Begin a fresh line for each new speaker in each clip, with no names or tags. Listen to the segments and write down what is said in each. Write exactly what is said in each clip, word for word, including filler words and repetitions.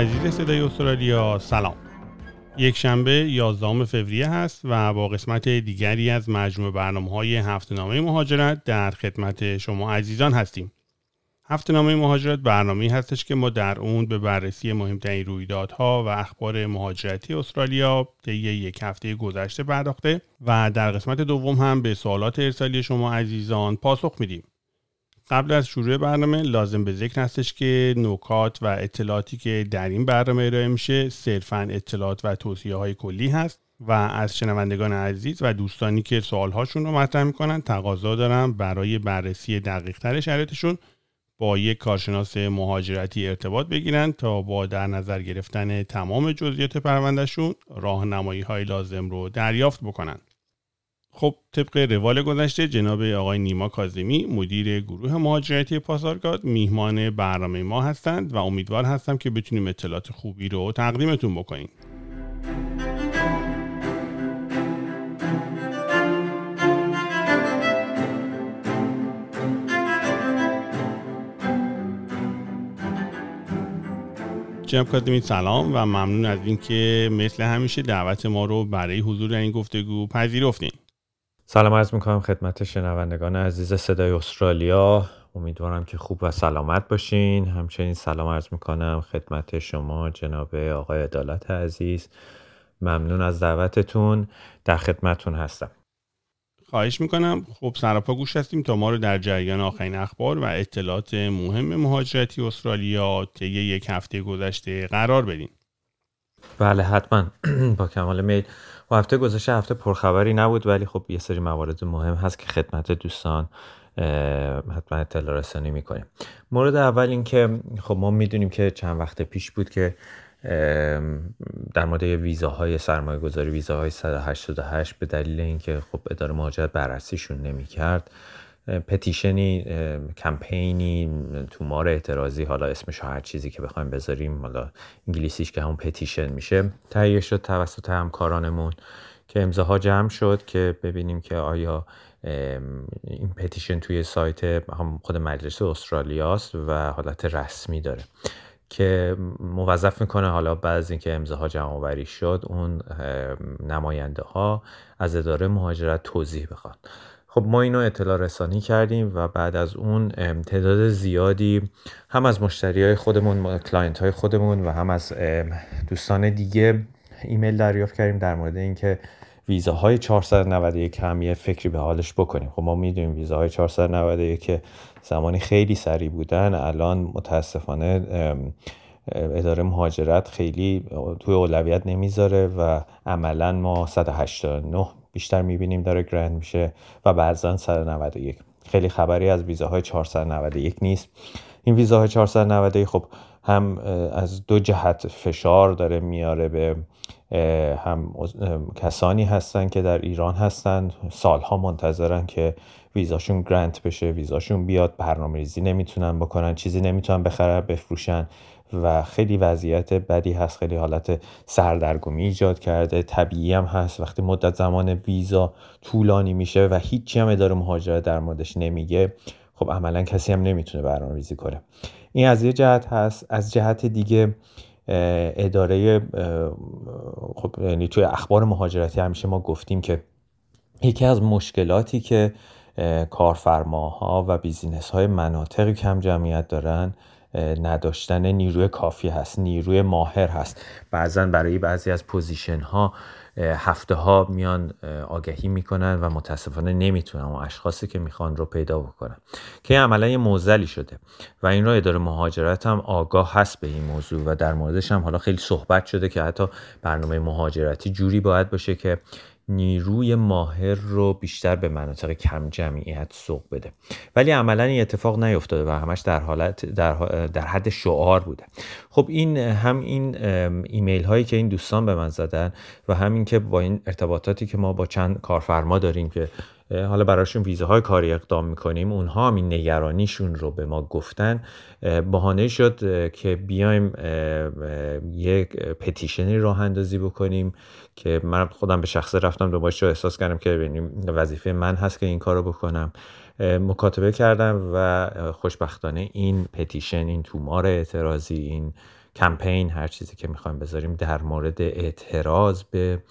عزیز صدای استرالیا سلام. یک شنبه یازدهم فوریه هست و با قسمت دیگری از مجموعه برنامه‌های هفته‌نامه مهاجرت در خدمت شما عزیزان هستیم. هفته‌نامه مهاجرت برنامه‌ای هستش که ما در اون به بررسی مهمترین رویدادها و اخبار مهاجرتی استرالیا طی یک هفته گذشته پرداخته و در قسمت دوم هم به سوالات ارسالی شما عزیزان پاسخ میدیم. قبل از شروع برنامه لازم به ذکر هستش که نکات و اطلاعاتی که در این برنامه ارائه میشه صرفاً اطلاعات و توصیه‌های کلی هست و از شنوندگان عزیز و دوستانی که سوالهاشون رو مطرح میکنن تقاضا دارم برای بررسی دقیق‌تر شرایطشون با یک کارشناس مهاجرتی ارتباط بگیرن تا با در نظر گرفتن تمام جزئیات پروندهشون راهنمایی‌های لازم رو دریافت بکنن. خب طبق روال گذشته جناب آقای نیما کاظمی مدیر گروه مهاجرتی پاسارگاد میهمان برنامه ما هستند و امیدوار هستم که بتونیم اطلاعات خوبی رو تقدیمتون بکنیم. جناب کاظمی سلام و ممنون از اینکه مثل همیشه دعوت ما رو برای حضور در این گفتگو پذیرفتین.
سلام عرض میکنم خدمت شنوندگان عزیز صدای استرالیا. امیدوارم که خوب و سلامت باشین. همچنین سلام عرض میکنم خدمت شما جناب آقای عدالت عزیز. ممنون از دعوتتون، در خدمتتون هستم.
خواهش میکنم. خب سراپا گوش هستیم تا ما رو در جریان آخرین اخبار و اطلاعات مهم مهاجرتی استرالیا طی یک هفته گذشته قرار بدین.
بله حتما با کمال میل. و هفته گذشته هفته پرخبری نبود، ولی خب یه سری موارد مهم هست که خدمت دوستان حتما اطلاع رسانی میکنیم. مورد اول این که خب ما میدونیم که چند وقت پیش بود که در مورد ویزاهای سرمایه گذاری، ویزاهای صد و هشتاد و هشت به دلیل اینکه خب اداره مهاجرت بررسیشون نمیکرد، پتیشنی، کمپینی، تومار اعتراضی، حالا اسمش هر چیزی که بخوایم بذاریم، حالا انگلیسیش که همون پتیشن میشه، تهیه شد توسط همکارانمون که امضاها جمع شد که ببینیم که آیا این پتیشن توی سایت هم خود مجلس استرالیاست و حالت رسمی داره که موظف میکنه حالا بعد از اینکه امضاها جمع آوری شد اون نماینده ها از اداره مهاجرت توضیح بخوان. خب ما اینو اطلاع رسانی کردیم و بعد از اون تعداد زیادی هم از مشتریای خودمون، کلاینت های خودمون و هم از دوستان دیگه ایمیل دریافت کردیم در مورد اینکه ویزاهای چهارصد و نود و یک هم یه فکری به حالش بکنیم. خب ما میدونیم ویزاهای چهارصد و نود و یک که زمانی خیلی سریع بودن، الان متاسفانه اداره مهاجرت خیلی توی اولویت نمیذاره و عملاً ما صد و هشتاد و نه بیشتر میبینیم داره گرند میشه و بعضاً صد و نود و یک. خیلی خبری از ویزاهای چهارصد و نود و یک نیست. این ویزاهای چهارصد و نود و یک خب هم از دو جهت فشار داره میاره به هم کسانی هستن که در ایران هستن، سالها منتظرن که ویزاشون گرانت بشه، ویزاشون بیاد، برنامه‌ریزی نمیتونن بکنن، چیزی نمیتونن بخرن بفروشن و خیلی وضعیت بدی هست، خیلی حالت سردرگمی ایجاد کرده. طبیعی هم هست وقتی مدت زمان ویزا طولانی میشه و هیچی هم اداره مهاجرت در موردش نمیگه، خب عملا کسی هم نمیتونه برنامه‌ریزی کنه. این از یه جهت هست. از جهت دیگه اداره خب یعنی توی اخبار مهاجرتی همیشه ما گفتیم که یکی از مشکلاتی که کارفرماها و بیزینس‌های مناطق کم جمعیت دارن نداشتن نیروی کافی هست، نیروی ماهر هست. بعضن برای بعضی از پوزیشن ها هفته ها میان آگهی میکنن و متاسفانه نمیتونن اون اشخاصی که میخوان رو پیدا بکنن که عملا یه معضلی شده و این رو اداره مهاجرت هم آگاه هست به این موضوع و در موردش هم حالا خیلی صحبت شده که حتی برنامه مهاجرتی جوری باید باشه که نیروی ماهر رو بیشتر به مناطق کم جمعیت سوق بده، ولی عملا این اتفاق نیفتاده و همش در حالت در, در حد شعار بوده. خب این هم این ایمیل هایی که این دوستان به من زدن و همین که با این ارتباطاتی که ما با چند کارفرما داریم که حالا براشون ویزاهای کاری اقدام میکنیم، اونها هم این نگرانیشون رو به ما گفتن، بهانه شد که بیایم یک پتیشنی راه اندازی بکنیم که من خودم به شخصه رفتم دوبارش رو احساس کردم که وظیفه من هست که این کار رو بکنم. مکاتبه کردم و خوشبختانه این پتیشن، این تومار اعتراضی، این کمپین، هر چیزی که میخوایم بذاریم در مورد اعتراض به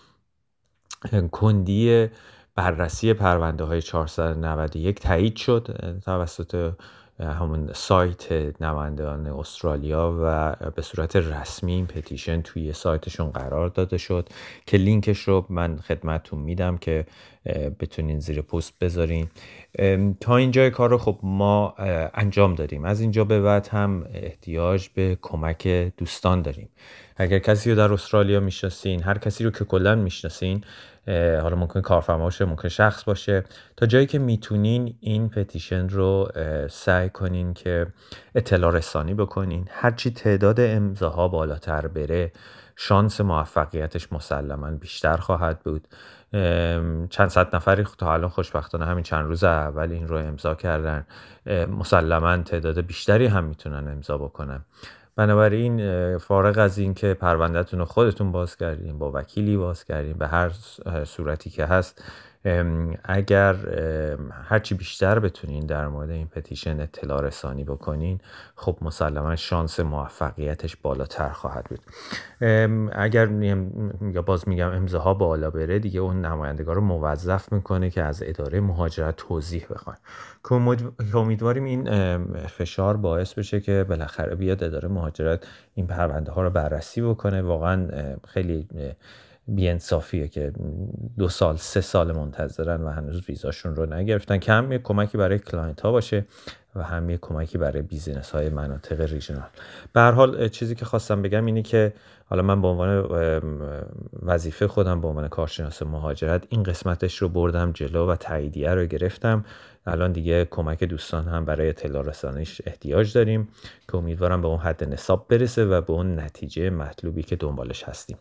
کندی بررسی پرونده های چهارصد و نود و یک تایید شد توسط همون سایت نمایندگان استرالیا و به صورت رسمی این پتیشن توی سایتشون قرار داده شد که لینکش رو من خدمتتون میدم که بتونین زیر پست بذارین. تا اینجای کار رو خب ما انجام دادیم. از اینجا به بعد هم احتیاج به کمک دوستان داریم. اگر کسی رو در استرالیا میشناسین، هر کسی رو که کلا میشناسین، حالا ممکن کارفرما باشه، ممکن شخص باشه، تا جایی که میتونین این پتیشن رو سعی کنین که اطلاع رسانی بکنین. هرچی تعداد امضاها بالاتر بره شانس موفقیتش مسلماً بیشتر خواهد بود. چند صد نفری تا الان خوشبختانه همین چند روز اول این رو امضا کردن، مسلماً تعداد بیشتری هم میتونن امضا بکنن. بنابراین فارغ از این که پروندهتون رو خودتون باز کردین، با وکیلی باز کردین، به هر صورتی که هست، اگر هرچی بیشتر بتونین در مورد این پتیشن اطلاع رسانی بکنین، خب مسلما شانس موفقیتش بالاتر خواهد بود. اگر یا باز میگم امضاها بالا بره، دیگه اون نمایندگان رو موظف میکنه که از اداره مهاجرت توضیح بخوان. که امیدواریم این فشار باعث بشه که بالاخره بیاد اداره مهاجرت این پرونده ها رو بررسی بکنه. واقعا خیلی بی‌انصافیه که دو سال سه سال منتظرن و هنوز ویزاشون رو نگرفتن، که هم یک کمکی برای کلاینت ها باشه و هم یک کمکی برای بیزینس های مناطق ریژنال. به هر حال چیزی که خواستم بگم اینه که حالا من به عنوان وظیفه خودم به عنوان کارشناس مهاجرت این قسمتش رو بردم جلو و تاییدیه رو گرفتم. الان دیگه کمک دوستان هم برای اطلاع رسانیش احتیاج داریم که امیدوارم به اون حد نصاب برسه و به اون نتیجه مطلوبی که دنبالش هستیم.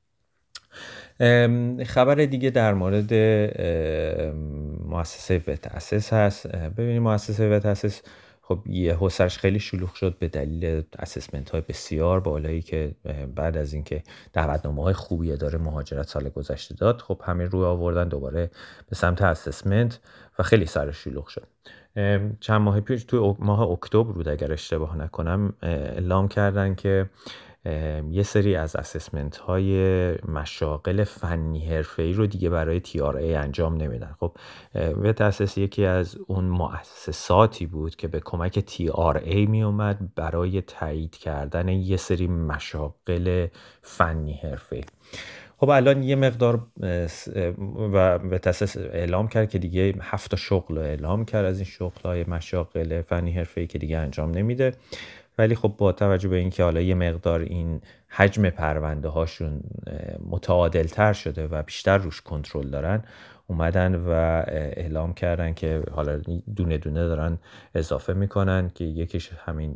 خبر دیگه در مورد مؤسسه وتاسس هست. ببینید مؤسسه وتاسس خب یه حوصرش خیلی شلوغ شد به دلیل اسسمنت های بسیار بالایی که بعد از اینکه دعوتنامه های خوبی داره مهاجرت سال گذشته داد، خب همین روی آوردن دوباره به سمت اسسمنت و خیلی سر شلوغ شد. چند ماه پیش توی ماه اکتبر بود اگر اشتباه نکنم اعلام کردن که یه سری از اسسمنت های مشاغل فنی حرفه‌ای رو دیگه برای تی آر ای انجام نمیدن. خب وتاسس یکی از اون مؤسساتی بود که به کمک تی آر ای می اومد برای تایید کردن یه سری مشاغل فنی حرفه‌ای. خب الان یه مقدار و وتاسس اعلام کرد که دیگه هفت تا شغل اعلام کرد از این شغل‌های مشاغل فنی حرفه‌ای که دیگه انجام نمیده. ولی خب با توجه به اینکه حالا یه مقدار این حجم پرونده هاشون متعادل تر شده و بیشتر روش کنترل دارن، اومدن و اعلام کردن که حالا دونه دونه دارن اضافه میکنن که یکیش همین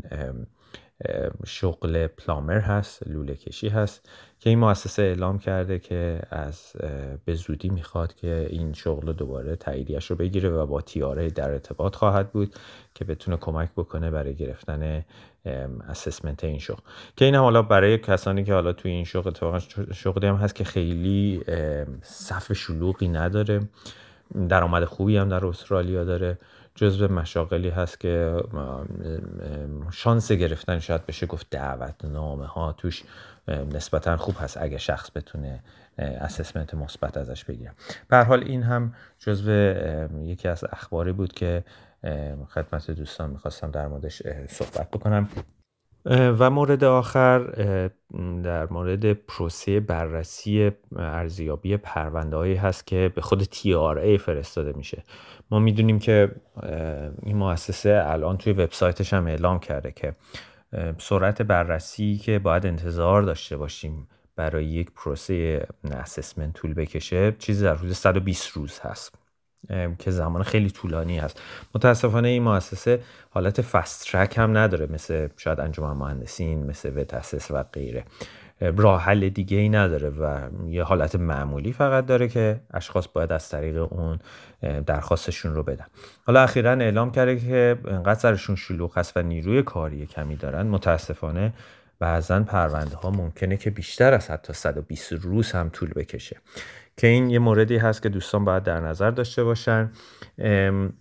شغل پلامر هست، لوله کشی هست که این مؤسسه اعلام کرده که از به زودی میخواد که این شغل دوباره تاییدیش رو بگیره و با تی آر ای در ارتباط خواهد بود که بتونه کمک بکنه برای گرفتن اسسمنت این شغل. که این هم حالا برای کسانی که حالا توی این شغل اتفاقا شغلی هم هست که خیلی صف شلوغی نداره، درآمد خوبی هم در استرالیا داره، جزو مشاغلی هست که شانس گرفتن شاید بشه گفت دعوتنامه ها توش نسبتا خوب هست اگه شخص بتونه اسسمنت مثبت ازش بگیره. به هر حال این هم جزو یکی از اخباری بود که خدمت دوستان میخواستم در موردش صحبت بکنم. و مورد آخر در مورد پروسه بررسی ارزیابی پرونده‌هایی هست که به خود تی آر ای فرستاده میشه. ما میدونیم که این مؤسسه الان توی وبسایتش هم اعلام کرده که سرعت بررسی که باید انتظار داشته باشیم برای یک پروسه اسسمنت طول بکشه چیزی در حدود صد و بیست روز هست که زمان خیلی طولانی هست. متاسفانه این مؤسسه حالت فست ترک هم نداره مثل شاید انجمن مهندسین، مثل وتاسس و غیره. راه حل دیگه ای نداره و یه حالت معمولی فقط داره که اشخاص باید از طریق اون درخواستشون رو بدن. حالا اخیراً اعلام کرده که انقدر سرشون شلوغ هست و نیروی کاری کمی دارن، متاسفانه بعضن پرونده ها ممکنه که بیشتر از حتی صد و بیست روز هم طول بکشه که این یه موردی هست که دوستان باید در نظر داشته باشن.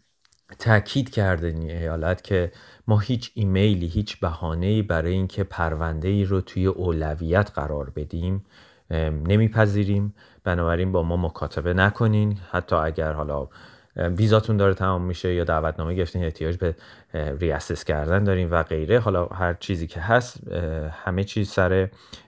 تأکید کرده این ایالت که ما هیچ ایمیلی، هیچ بهانه‌ای برای اینکه پرونده‌ای رو توی اولویت قرار بدیم نمیپذیریم. بنابراین با ما مکاتبه نکنین، حتی اگر حالا ویزاتون داره تمام میشه یا دعوتنامه گرفتین احتیاج به ریاسس کردن دارین و غیره، حالا هر چیزی که هست همه چیز سر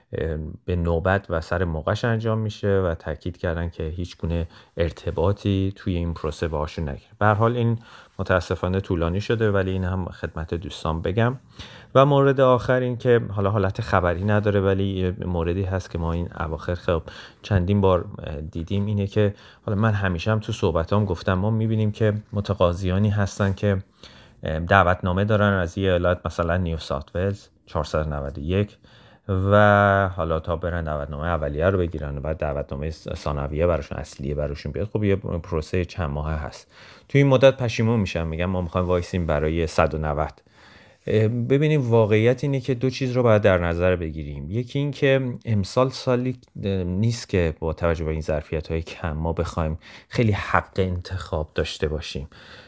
به نوبت و سر موقعش انجام میشه و تاکید کردن که هیچ گونه ارتباطی توی این پروسه باهاشون نگیره. به هر حال این متاسفانه طولانی شده ولی این هم خدمت دوستان بگم. و مورد آخر این که حالا حالت خبری نداره ولی موردی هست که ما این اواخر خب چندین بار دیدیم، اینه که حالا من همیشه هم تو صحبتام گفتم ما میبینیم که متقاضیانی هستن که دعوتنامه دارن از یه ایالت مثلا نیو ساوت ولز چهارصد و نود و یک و حالا تا برن دعوتنامه اولیه رو بگیرن و بعد دعوتنامه ثانویه براشون اصلیه براشون بیاد. خب یه پروسه چند ماهه هست. توی این مدت پشیمون میشن، میگن ما میخوایم وایسیم برای صد و نود. ببینیم واقعیت اینه که دو چیز رو باید در نظر بگیریم. یکی این که امسال سالی نیست که با توجه به این ظرفیت‌های کم ما بخوایم خیلی حق انتخاب داشته باشیم.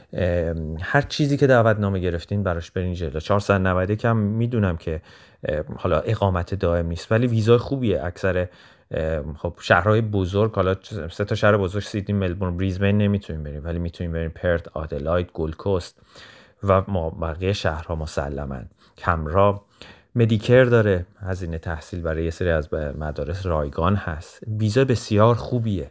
هر چیزی که دعوتنامه گرفتین براش برین جلو. چهارصد و نود کم میدونم که حالا اقامت دائم نیست ولی ویزای خوبیه. اکثر خب شهرهای بزرگ، حالا سه تا شهر بزرگ سیدنی، ملبورن، بریزبن نمیتونیم بریم ولی میتونیم بریم پرت، آدلاید، گولد کوست و ما بقیه شهرها مسلماً. کمرا مدیکر داره، هزینه تحصیل برای یه سری از مدارس رایگان هست. ویزا بسیار خوبیه.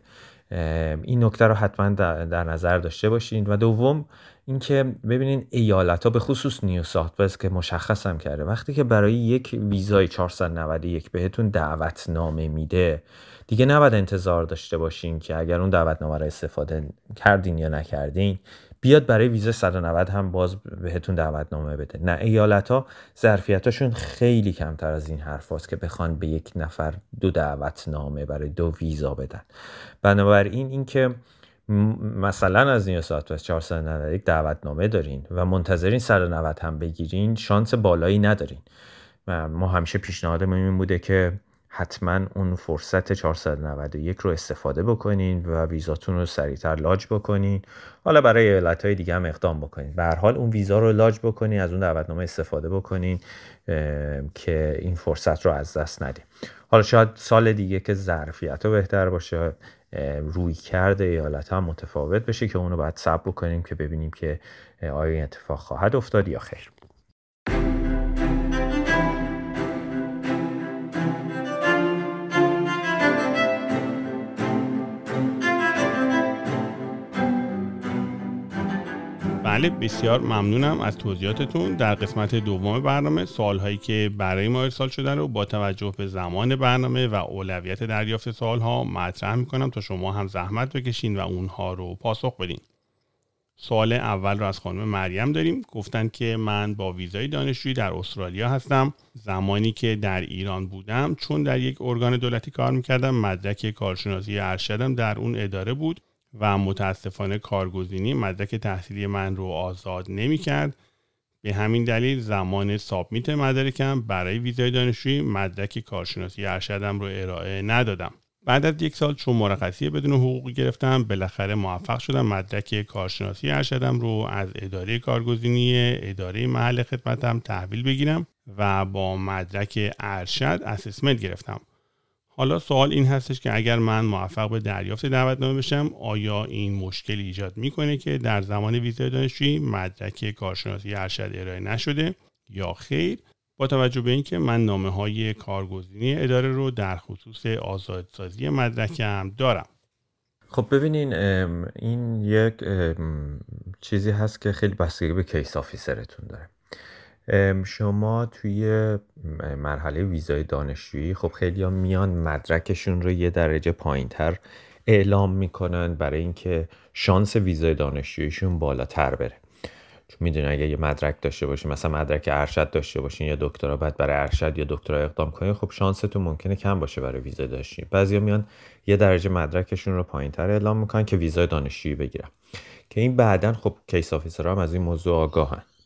این نکته رو حتما در نظر داشته باشین. و دوم اینکه ببینین ایالت‌ها به خصوص نیو ساوت ولز که مشخص هم کرده وقتی که برای یک ویزای چهارصد و نود و یک بهتون دعوتنامه میده دیگه نباید انتظار داشته باشین که اگر اون دعوتنامه رو استفاده کردین یا نکردین بیاد برای ویزا صد و نود هم باز بهتون دعوتنامه بده. نه، ایالت‌ها ظرفیتاشون خیلی کمتر از این حرفاست که بخوان به یک نفر دو دعوتنامه برای دو ویزا بدن. بنابراین این که مثلا از نیو ساوت ولز چهارصد و نود و یک دعوتنامه دارین و منتظرین صد و نود هم بگیرین، شانس بالایی ندارین. ما همیشه پیشنهادمون این بوده که حتما اون فرصت چهارصد و نود و یک رو استفاده بکنین و ویزاتون رو سریعتر لاج بکنین. حالا برای ایالت‌های دیگه هم اقدام بکنین. به هر حال اون ویزا رو لاج بکنین، از اون دعوتنامه استفاده بکنین که این فرصت رو از دست ندیم. حالا شاید سال دیگه که ظرفیت‌ها بهتر باشه، روی کرده ایالت هم متفاوت بشه که اونو باید صبر بکنیم که ببینیم که آیا این اتفاق خواهد افتاد یا خیر.
بله، بسیار ممنونم از توضیحاتتون. در قسمت دوم برنامه سوالهایی که برای ما ارسال شده رو با توجه به زمان برنامه و اولویت دریافت سوالها مطرح میکنم تا شما هم زحمت بکشین و اونها رو پاسخ بدین. سوال اول رو از خانم مریم داریم. گفتن که من با ویزای دانشجویی در استرالیا هستم. زمانی که در ایران بودم چون در یک ارگان دولتی کار میکردم مدرک کارشناسی ارشدم در اون اداره بود و متاسفانه کارگزینی مدرک تحصیلی من رو آزاد نمی کرد. به همین دلیل زمان سابمیت مدرکم برای ویزای دانشجویی مدرک کارشناسی ارشدم رو ارائه ندادم. بعد از یک سال چون مرخصی بدون حقوقی گرفتم بالاخره موفق شدم مدرک کارشناسی ارشدم رو از اداره کارگزینی اداره محل خدمتم تحویل بگیرم و با مدرک ارشد اسسمنت گرفتم. حالا سوال این هستش که اگر من موفق به دریافت دعوتنامه بشم آیا این مشکل ایجاد میکنه که در زمان ویزای دانشجویی مدرک کارشناسی ارشد ارائه نشده یا خیر، با توجه به اینکه من نامه‌های کارگزینی اداره رو در خصوص آزادسازی مدرکم دارم؟
خب ببینین این یک چیزی هست که خیلی بستگی به کیس آفیسرتون داره. شما توی مرحله ویزای دانشجویی خب خیلی ها میان مدرکشون رو یه درجه پایین تر اعلام میکنن برای اینکه شانس ویزای دانشجوییشون بالاتر بره. چون میدونن اگه یه مدرک داشته باشین، مثلا مدرک ارشد داشته باشین یا دکترا، بعد برای ارشد یا دکترا اقدام کنین، خب شانستون ممکنه کم باشه برای ویزای دانشجویی. بعضیا میان یه درجه مدرکشون رو پایین تر اعلام میکنن که ویزای دانشجویی بگیرن، که این بعدن خب کیس آفیسرها هم از این موضوع آگاهن.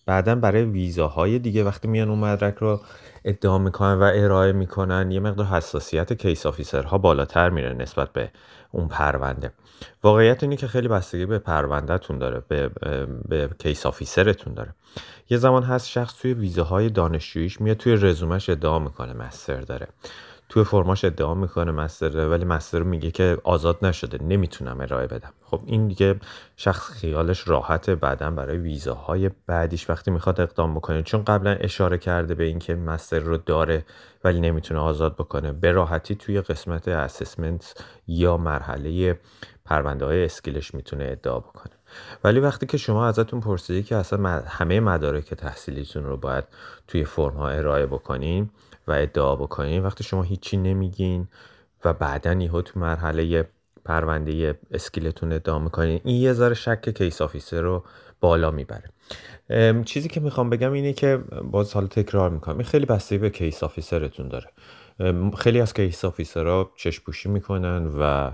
بعداً برای ویزاهای دیگه وقتی میان اون مدرک رو ادعا میکنن و ارائه میکنن یه مقدار حساسیت کیس آفیسرها بالاتر میره نسبت به اون پرونده. واقعیت اینه که خیلی بستگی به پروندهتون داره، به, به کیس آفیسرتون داره. یه زمان هست شخص توی ویزاهای دانشجوییش میاد توی رزومش ادعا میکنه مستر داره، توی فرماش ادعا میکنه مستر داره، ولی مستر رو میگه که آزاد نشده نمیتونم ارائه بدم. خب این دیگه شخص خیالش راحته بعداً برای ویزاهای بعدیش وقتی میخواد اقدام بکنه، چون قبلا اشاره کرده به این که مستر رو داره ولی نمیتونه آزاد بکنه، به راحتی توی قسمت اسسمنت یا مرحله پرونده های اسکیلش میتونه ادعا بکنه. ولی وقتی که شما ازتون پرسیدی که اصلا همه مدارک تحصیلیتون رو باید توی فرم ها ارائه بکنین و ادعا بکنین، وقتی شما هیچی نمیگین و بعداً یهو تو مرحله پرونده اسکیلتون ادعا میکنین، این یه ذره شک کیس آفیسر رو بالا میبره. چیزی که میخوام بگم اینه که باز حالا تکرار میکنم، این خیلی بستگی به کیس آفیسرتون داره. خیلی از کیس آفیسرها چشم پوشی میکنن و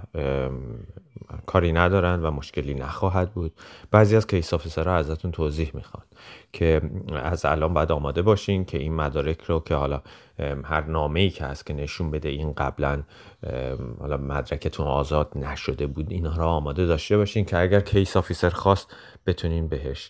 کاری ندارن و مشکلی نخواهد بود. بعضی از کیس آفیسرها ازتون توضیح میخوان که از الان باید آماده باشین که این مدارک رو که حالا هر نامه‌ای که هست که نشون بده این قبلا حالا مدرکتون آزاد نشده بود، اینها رو آماده داشته باشین که اگر کیس آفیسر خواست بتونین بهش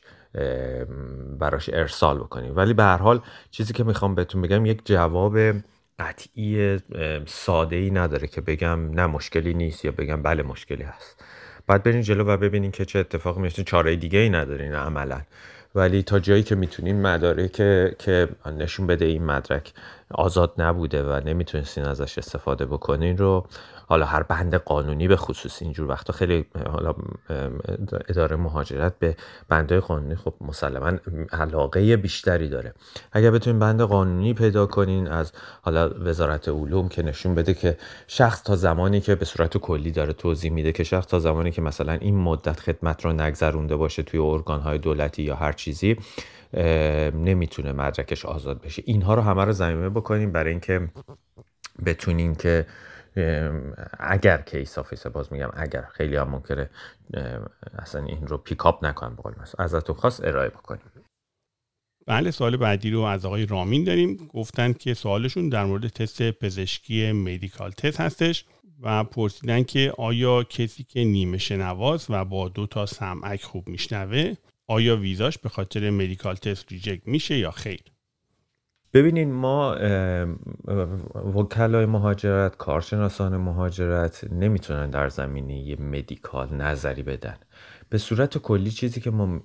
براش ارسال بکنین. ولی به هر حال چیزی که میخوام بهتون بگم یک جواب قطعی ساده ای نداره که بگم نه مشکلی نیست یا بگم بله مشکلی هست. بعد برین جلو و ببینین که چه اتفاقی میفته. چاره دیگه ای ندارین عملا، ولی تا جایی که میتونین مدارک که که نشون بده این مدرک آزاد نبوده و نمیتونستین ازش استفاده بکنین رو، حالا هر بند قانونی به خصوص اینجور وقتا خیلی حالا اداره مهاجرت به بندهای قانونی خب مسلماً علاقه بیشتری داره. اگر بتونین بند قانونی پیدا کنین از حالا وزارت علوم که نشون بده که شخص تا زمانی که به صورت کلی داره توضیح میده که شخص تا زمانی که مثلا این مدت خدمت رو نگذرونده باشه توی ارگان‌های دولتی یا هر چیزی نمیتونه مدرکش آزاد بشه، اینها رو همه رو ضمیمه بکنین برای اینکه بتونین که اگر کیس آفیسر، باز میگم اگر، خیلی هم ممکنه اصلا این رو پیکاپ نکنن، بقول مثلا ازتون خواست ارائه بکنین.
بله، سوال بعدی رو از آقای رامین داریم. گفتن که سوالشون در مورد تست پزشکی مدیکال تست هستش و پرسیدن که آیا کسی که نیمه شنواست و با دو تا سمعک خوب میشنوه آیا ویزاش به خاطر مدیکال تست ریجکت میشه یا خیر؟
ببینین ما وکلای مهاجرت، کارشناسان مهاجرت نمیتونن در زمینه مدیکال نظری بدن. به صورت کلی چیزی که ما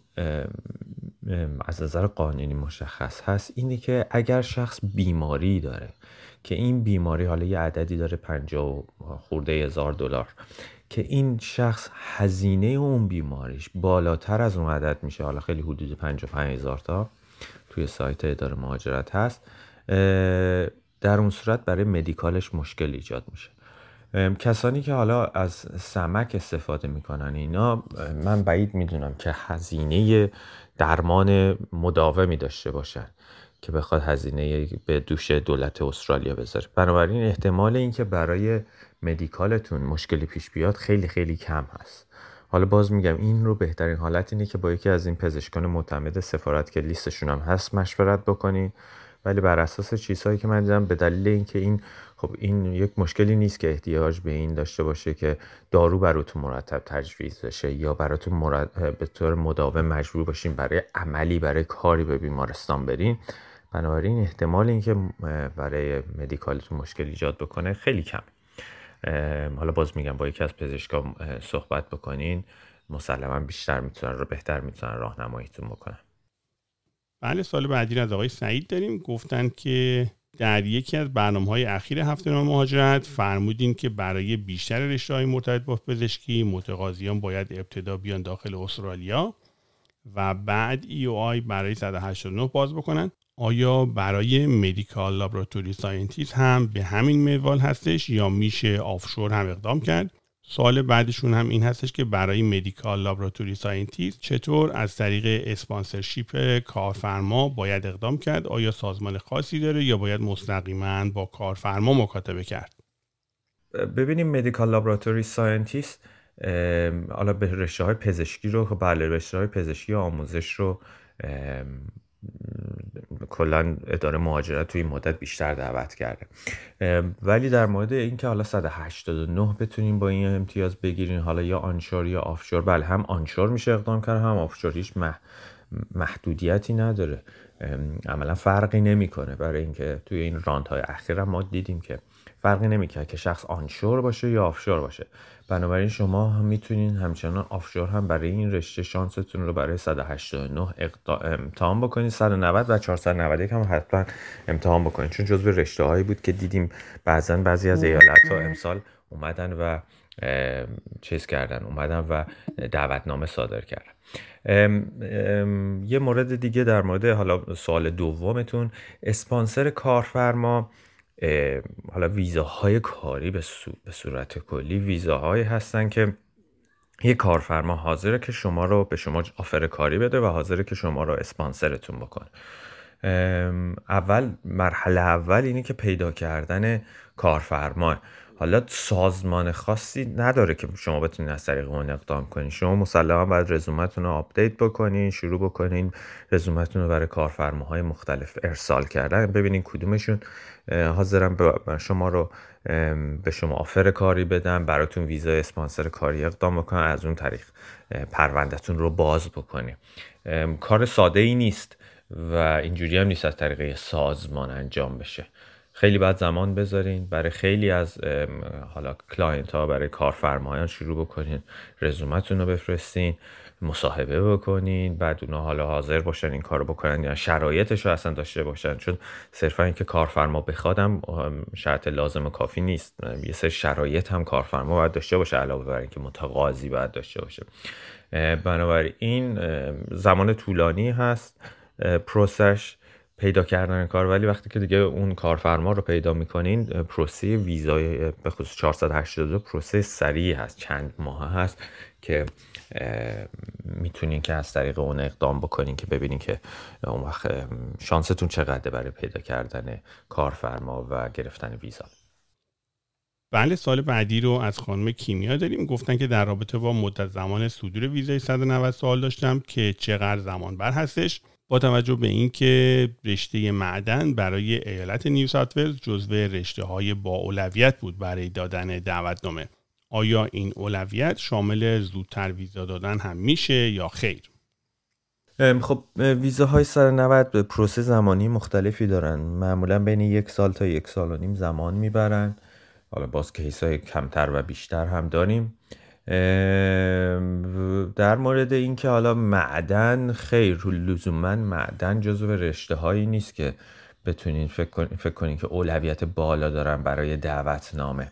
از نظر قانونی مشخص هست اینه که اگر شخص بیماری داره که این بیماری حالا یه عددی داره پنجاه خورده هزار دلار که این شخص هزینه اون بیماریش بالاتر از اون عدد میشه، حالا خیلی حدود پنجاه و پنج هزار تا توی سایت اداره مهاجرت هست، در اون صورت برای مدیکالش مشکل ایجاد میشه. کسانی که حالا از سمک استفاده میکنن اینا من بعید میدونم که هزینه درمان مداومی داشته باشن که بخواد هزینه به دوش دولت استرالیا بذاره. بنابراین احتمال این که برای مدیکالتون مشکلی پیش بیاد خیلی خیلی کم هست. حالا باز میگم این رو بهترین حالت اینه که با یکی از این پزشکان معتمد سفارت که لیستشون هم هست مشورت بکنین، ولی بر اساس چیزهایی که من دیدم به دلیل اینکه این خب این یک مشکلی نیست که احتیاج به این داشته باشه که دارو براتون مرتب تجویز بشه یا براتون مرتب به طور مداوم مجبور باشین برای عملی برای کاری به بیمارستان برین. بنابراین احتمال اینکه برای مدیکالتون مشکل ایجاد بکنه خیلی کم. حالا باز میگم با یکی از پزشکان صحبت بکنین، مسلما بیشتر میتونن رو بهتر میتونن راهنماییتون بکنن.
بله، سوال بعدی رو از آقای سعید داریم. گفتن که در یکی از برنامه‌های اخیر هفته نامه مهاجرت فرمودین که برای بیشتر رشته‌های مرتبط با پزشکی متقاضیان باید ابتدا بیان داخل استرالیا و بعد ای او آی برای صد و هشتاد و نه باز بکنن. آیا برای مدیکال لابراتوری ساینتیست هم به همین منوال هستش یا میشه آفشور هم اقدام کرد؟ سوال بعدشون هم این هستش که برای مدیکال لابراتوری ساینتیست چطور از طریق اسپانسرشیپ کارفرما باید اقدام کرد؟ آیا سازمان خاصی داره یا باید مستقیما با کارفرما مکاتبه کرد؟
ببینیم مدیکال لابراتوری ساینتیست حالا به رشته‌های پزشکی رو، بله رشته‌های پزشکی آموزش رو کلا اداره مهاجرت توی این مدت بیشتر دعوت کرده. ولی در مورد اینکه حالا صد و هشتاد و نه بتونین با این امتیاز بگیرین، حالا یا آنشور یا آفشور، بله هم آنشور میشه اقدام کرد هم آفشور، هیچ محدودیتی نداره، عملا فرقی نمیکنه. برای اینکه توی این راندهای اخیر ما دیدیم که فرقی نمیکنه که شخص آنشور باشه یا آفشور باشه. بنابراین شما هم میتونین همچنان آفشور هم برای این رشته شانستون رو برای صد و هشتاد و نه امتحان بکنید. صد و نود و چهارصد و نود و یک هم حتما امتحان بکنید، چون جزو رشته هایی بود که دیدیم بعضا بعضی از ایالت ها امسال اومدن و چیز کردن اومدن و دعوتنامه صادر کردن. ام ام یه مورد دیگه در مورد حالا سوال دومتون، اسپانسر کارفرما، حالا ویزاهای کاری به صورت کلی ویزاهایی هستن که یه کارفرما حاضره که شما رو به شما آفر کاری بده و حاضره که شما رو اسپانسرتون بکنه. اول مرحله اول اینه که پیدا کردن کارفرما. حالا سازمان خاصی نداره که شما بتونید از طریق اون اقدام کنین. شما مسلما باید رزومتون رو آپدیت بکنین، شروع بکنین رزومتون رو برای کارفرماهای مختلف ارسال کردن، ببینین کدومشون حاضرن به شما رو به شما آفر کاری بدن، براتون ویزا اسپانسر کاری اقدام بکنن، از اون طریق پروندهتون رو باز بکنین. کار ساده ای نیست و اینجوری هم نیست از طریق سازمان انجام بشه. خیلی باید زمان بذارین، برای خیلی از حالا کلاینت ها، برای کارفرمایان شروع بکنین رزومتون رو بفرستین، مصاحبه بکنین، بعد اونا حالا حاضر باشن این کارو بکنن یا شرایطش رو اصلا داشته باشن، چون صرفا اینکه کارفرما بخوادم شرط لازم و کافی نیست. یه سری شرایط هم کارفرما باید داشته باشه، علاوه بر اینکه متقاضی باید داشته باشه. بنابراین زمان طولانی هست پروسش پیدا کردن کار، ولی وقتی که دیگه اون کارفرما رو پیدا میکنین، پروسه ویزای به خصوص چهارصد و هشتاد و دو پروسه سریع هست، چند ماه هست که میتونین که از طریق اون اقدام بکنین که ببینین که اون وقت شانستون چقدره برای پیدا کردن کارفرما و گرفتن ویزا.
بله، سال بعدی رو از خانم کیمیا داریم. گفتن که در رابطه با مدت زمان صدور ویزای صد و نود سوال داشتم که چقدر زمان بر هستش، با توجه به اینکه رشته معدن برای ایالت نیو ساوت ولز جزو رشته‌های با اولویت بود برای دادن دعوتنامه. آیا این اولویت شامل زودتر ویزا دادن هم میشه یا خیر؟
خب ویزاهای صد و نود پروسه زمانی مختلفی دارن، معمولا بین یک سال تا یک سال و نیم زمان میبرن. حالا باز کیسای کمتر و بیشتر هم داریم. در مورد این که حالا معدن، خیر لزوما معدن جزو رشته هایی نیست که بتونین فکر کنین فکر کنین که اولویت بالا دارن برای دعوتنامه،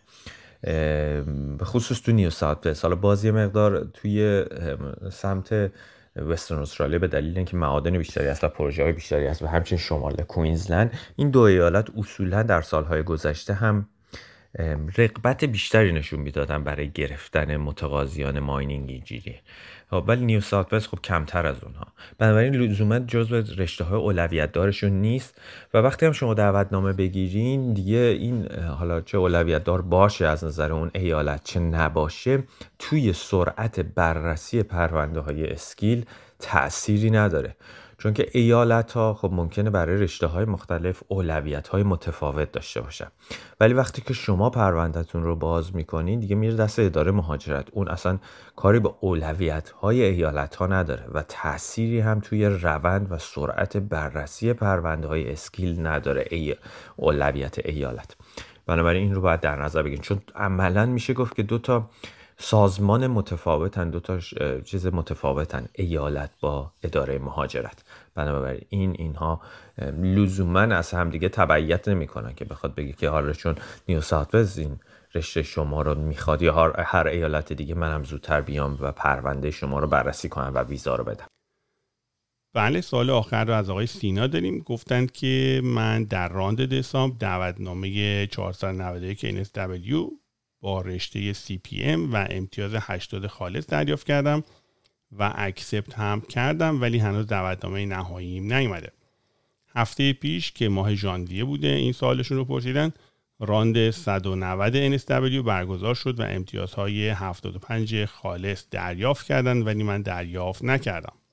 به خصوص تو نیو ساوت ولز. حالا باز یه مقدار توی سمت وسترن استرالیا به دلیل اینکه معادن بیشتری هست و پروژه های بیشتری هست و همچنین شمال کوینزلند، این دو ایالت اصولا در سالهای گذشته هم رغبت بیشتری نشون میدادن برای گرفتن متقاضیان ماینینگ اینجوری، ولی نیو ساوت ولز خب کمتر از اونها. بنابراین لزوما جزو رشته‌های اولویت دارشون نیست و وقتی هم شما دعوتنامه بگیرین دیگه این حالا چه اولویت دار باشه از نظر اون ایالت چه نباشه، توی سرعت بررسی پرونده های اسکیل تأثیری نداره، چون که ایالت ها خب ممکنه برای رشته های مختلف اولویت های متفاوت داشته باشن، ولی وقتی که شما پروندهتون رو باز میکنین دیگه میره دست اداره مهاجرت، اون اصلا کاری به اولویت های ایالت ها نداره و تأثیری هم توی روند و سرعت بررسی پرونده های اسکیل نداره ای اولویت ایالت. بنابراین این رو باید در نظر بگیرین، چون عملا میشه گفت که دو تا سازمان متفاوتن، دو تا چیز متفاوتن، ایالت با اداره مهاجرت. بنابراین این اینها لزوما از هم دیگه تبعیت نمیکنن که بخواد بگه که حالا چون نیو ساوت ولز این رشته شما رو میخواد یا هر, هر ایالت دیگه منم زودتر بیام و پرونده شما رو بررسی کنم و ویزا رو بدم.
بله، سوال آخر رو از آقای سینا داریم. گفتند که من در راند دسامبر دعوتنامه چهارصد و نود و یک ان اس دبلیو با رشته سی پی ام و امتیاز هشتاد خالص دریافت کردم و اکسپت هم کردم، ولی هنوز دعوتنامه نهاییم نیومده. هفته پیش که ماه ژانویه بوده این سوالشون رو پرسیدن، راند صد و نود ان اس دبلیو برگزار شد و امتیازهای هفتاد و پنج خالص دریافت کردن، ولی من دریافت نکردم.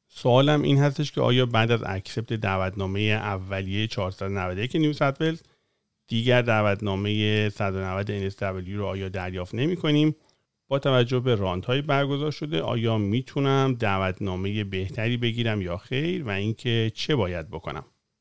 سوالم این هستش که آیا بعد از اکسپت دعوتنامه اولیه چهارصد و نود و یک نیو ساوت ولز دیگر دعوتنامه صد و نود ان اس دبلیو رو آیا دریافت نمی کنیم؟ با توجه به رانت های برگزار شده آیا میتونم دعوتنامه بهتری بگیرم یا خیر و اینکه چه باید بکنم؟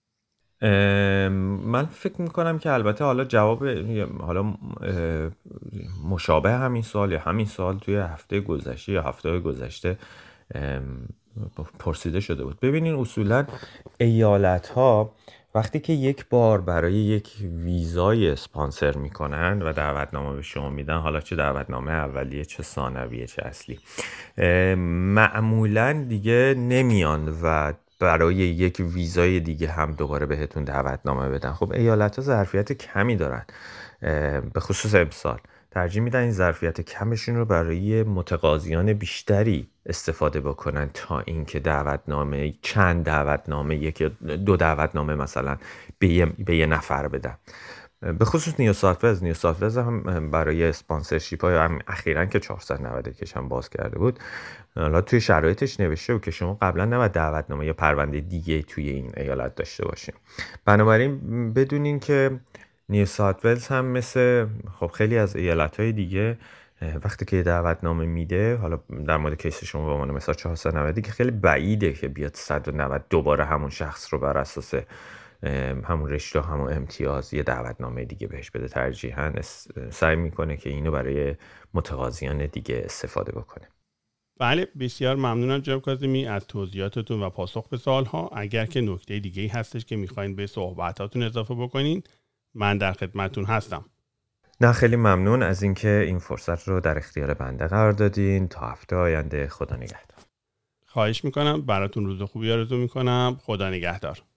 من فکر میکنم که البته حالا جواب حالا مشابه همین سوال یا همین سوال توی هفته گذشته یا هفته گذشته پرسیده شده بود. ببینین اصولا ایالت ها وقتی که یک بار برای یک ویزای اسپانسر میکنن و دعوتنامه به شما میدن، حالا چه دعوتنامه اولیه چه ثانویه چه اصلی، معمولا دیگه نمیان و برای یک ویزای دیگه هم دوباره بهتون دعوتنامه بدن. خب ایالت ها ظرفیت کمی دارن، به خصوص امسال ترجیح میدن این ظرفیت کمشون رو برای متقاضیان بیشتری استفاده بکنن تا اینکه دعوتنامه چند دعوتنامه یک دو دعوتنامه مثلا به یه, به یه نفر بدن. به خصوص نیو ساوت ولز نیو ساوت ولز هم برای اسپانسرشیپ های هم اخیراً که چهارصد و نود کش هم باز کرده بود، حالا توی شرایطش نوشته بود که شما قبلا نباید دعوتنامه یا پرونده دیگه توی این ایالت داشته باشین. بنابراین بدونین که نیو ساوت ولز هم مثل خب خیلی از ایالت‌های دیگه وقتی که دعوتنامه میده، حالا در مورد کیس شما به عنوان مثلا چهارصد و نود که خیلی بعیده که بیاد صد و نود دوباره همون شخص رو بر اساس همون رشته همون امتیاز یه دعوتنامه دیگه بهش بده. ترجیحاً سعی میکنه که اینو برای متقاضیان دیگه استفاده بکنه.
بله، بسیار ممنونم جناب کاظمی از توضیحاتتون و پاسخ به سوالها. اگر که نکته دیگه‌ای هستش که میخواین به صحبتاتون اضافه بکنین، من در خدمتتون هستم.
نه خیلی ممنون از اینکه این فرصت رو در اختیار بنده قرار دادین. تا هفته آینده خدا نگهدار.
خواهش میکنم، براتون روز خوبی آرزو میکنم. خدا نگهدار.